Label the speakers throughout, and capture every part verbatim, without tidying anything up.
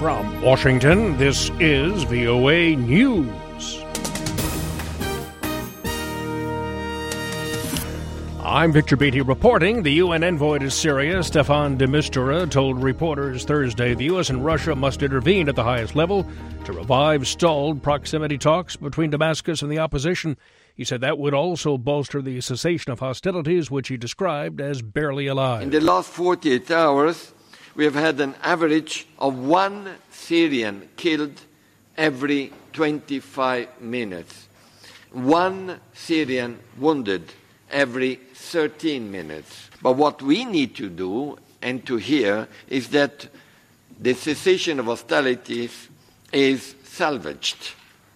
Speaker 1: From Washington, this is V O A News. I'm Victor Beatty reporting. The U N envoy to Syria, Staffan de Mistura, told reporters Thursday the U S and Russia must intervene at the highest level to revive stalled proximity talks between Damascus and the opposition. He said that would also bolster the cessation of hostilities, which he described as barely alive.
Speaker 2: In the last forty-eight hours, we have had an average of one Syrian killed every twenty-five minutes, one Syrian wounded every thirteen minutes. But what we need to do and to hear is that the cessation of hostilities is salvaged,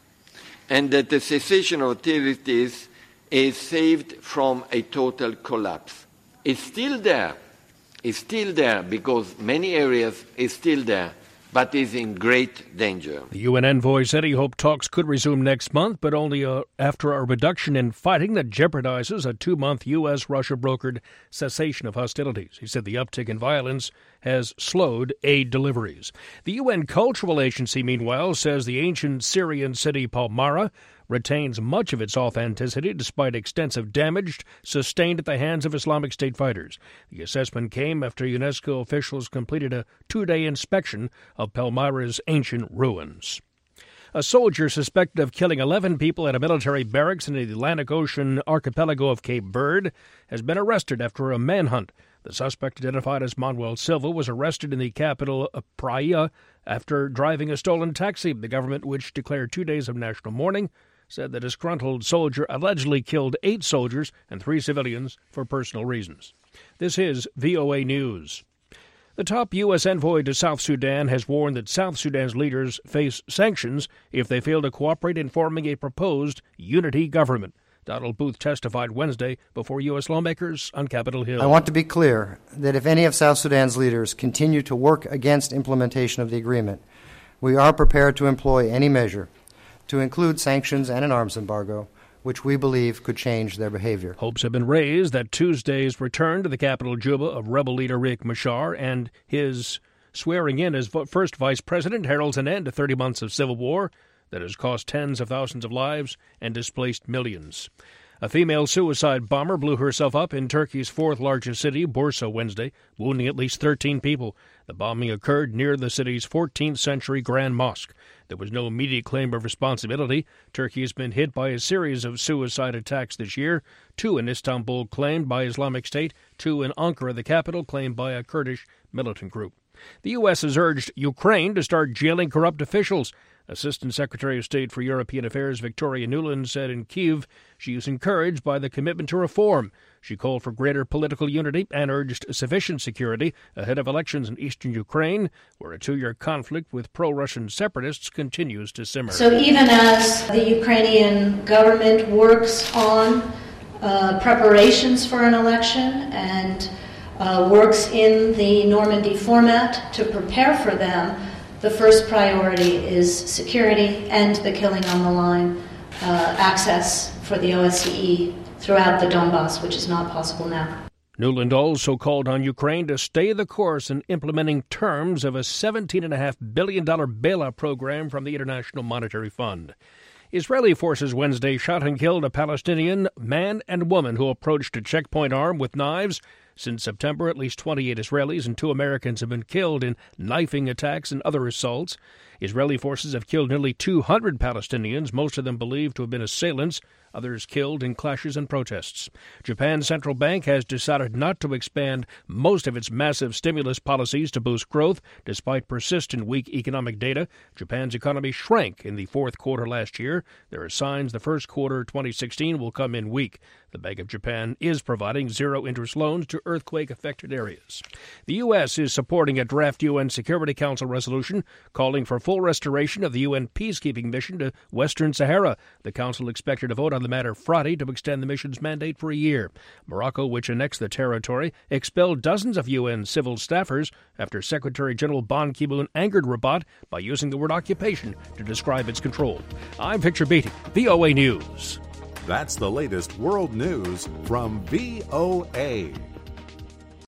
Speaker 2: and that the cessation of hostilities is saved from a total collapse. It's still there. It's still there because many areas is still there, but is in great danger.
Speaker 1: The U N envoy said he hoped talks could resume next month, but only uh, after a reduction in fighting that jeopardizes a two-month U S Russia brokered cessation of hostilities. He said the uptick in violence has slowed aid deliveries. The U N Cultural Agency, meanwhile, says the ancient Syrian city Palmyra retains much of its authenticity despite extensive damage sustained at the hands of Islamic State fighters. The assessment came after UNESCO officials completed a two-day inspection of Palmyra's ancient ruins. A soldier suspected of killing eleven people at a military barracks in the Atlantic Ocean archipelago of Cape Verde has been arrested after a manhunt. The suspect, identified as Manuel Silva, was arrested in the capital of Praia after driving a stolen taxi. The government, which declared two days of national mourning, said the disgruntled soldier allegedly killed eight soldiers and three civilians for personal reasons. This is V O A News. The top U S envoy to South Sudan has warned that South Sudan's leaders face sanctions if they fail to cooperate in forming a proposed unity government. Donald Booth testified Wednesday before U S lawmakers on Capitol Hill.
Speaker 3: I want to be clear that if any of South Sudan's leaders continue to work against implementation of the agreement, we are prepared to employ any measure, to include sanctions and an arms embargo, which we believe could change their behavior.
Speaker 1: Hopes have been raised that Tuesday's return to the capital Juba of rebel leader Riek Machar and his swearing in as first vice president heralds an end to thirty months of civil war that has cost tens of thousands of lives and displaced millions. A female suicide bomber blew herself up in Turkey's fourth-largest city, Bursa, Wednesday, wounding at least thirteen people. The bombing occurred near the city's fourteenth-century Grand Mosque. There was no immediate claim of responsibility. Turkey has been hit by a series of suicide attacks this year, two in Istanbul claimed by Islamic State, two in Ankara, the capital, claimed by a Kurdish militant group. The U S has urged Ukraine to start jailing corrupt officials. Assistant Secretary of State for European Affairs Victoria Nuland said in Kyiv she is encouraged by the commitment to reform. She called for greater political unity and urged sufficient security ahead of elections in eastern Ukraine, where a two-year conflict with pro-Russian separatists continues to simmer.
Speaker 4: So even as the Ukrainian government works on uh, preparations for an election and uh, works in the Normandy format to prepare for them, the first priority is security and the killing on the line, uh, access for the O S C E throughout the Donbass, which is not possible now.
Speaker 1: Nuland also called on Ukraine to stay the course in implementing terms of a seventeen point five billion dollars bailout program from the International Monetary Fund. Israeli forces Wednesday shot and killed a Palestinian man and woman who approached a checkpoint armed with knives. Since September, at least twenty-eight Israelis and two Americans have been killed in knifing attacks and other assaults. Israeli forces have killed nearly two hundred Palestinians, most of them believed to have been assailants, others killed in clashes and protests. Japan's central bank has decided not to expand most of its massive stimulus policies to boost growth, despite persistent weak economic data. Japan's economy shrank in the fourth quarter last year. There are signs the first quarter twenty sixteen will come in weak. The Bank of Japan is providing zero-interest loans to earthquake-affected areas. The U S is supporting a draft U N Security Council resolution calling for full restoration of the U N peacekeeping mission to Western Sahara. The Council expected to vote on the matter Friday to extend the mission's mandate for a year. Morocco, which annexed the territory, expelled dozens of U N civil staffers after Secretary General Ban Ki-moon angered Rabat by using the word occupation to describe its control. I'm Victor Beatty, V O A News.
Speaker 5: That's the latest world news from V O A.